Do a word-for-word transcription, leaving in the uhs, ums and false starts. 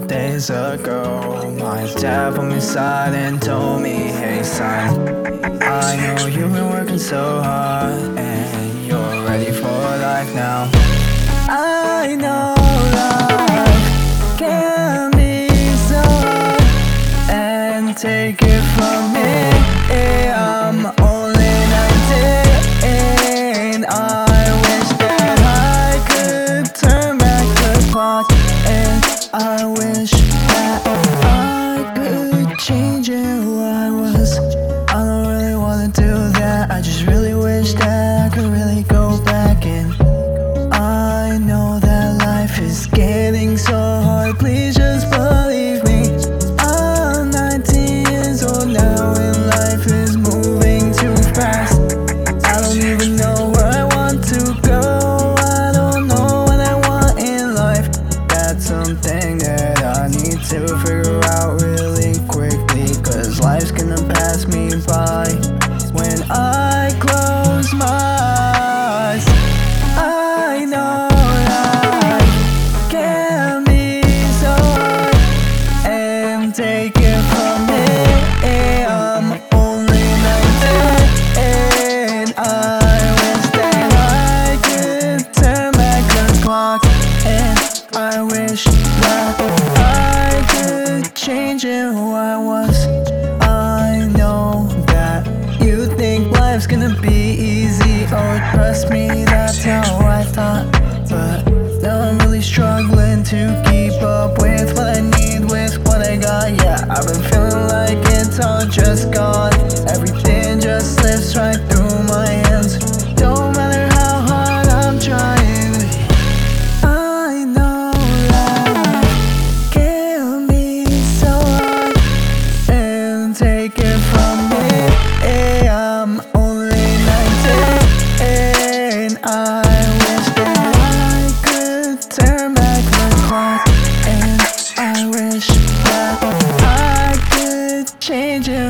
days ago, my dad put me aside and told me, hey son, I know you've been working so hard and you're ready for life now. I know life can be so hard, and take it from me, I'm only nineteen. I wish that I could turn back the clock, and I wish that I could change who I was. I don't really wanna do that, I just really wish that I could really go back. And I know that life is getting so hard, please just believe me. I'm nineteen years old now and life is moving too fast. I don't even know where I want to go, I don't know what I want in life. That's something that I need to figure out really quickly, cause life's gonna pass me by when I close my eyes. I know life can be so hard, and take it from me, I'm only nineteen. I wish that I could turn back the clock, and I wish that I could change who I was. I know that you think life's gonna be easy, oh trust me, that's how I thought. But now I'm really struggling to keep up with what I need, with what I got. Yeah, I've been feeling like it's all just gone, everything just slips right through my hands. Don't matter how hard I'm trying, I know life can be so hard, and take it from me, I'm only nineteen. I wish that I could turn back the clock, and I wish that I could change it.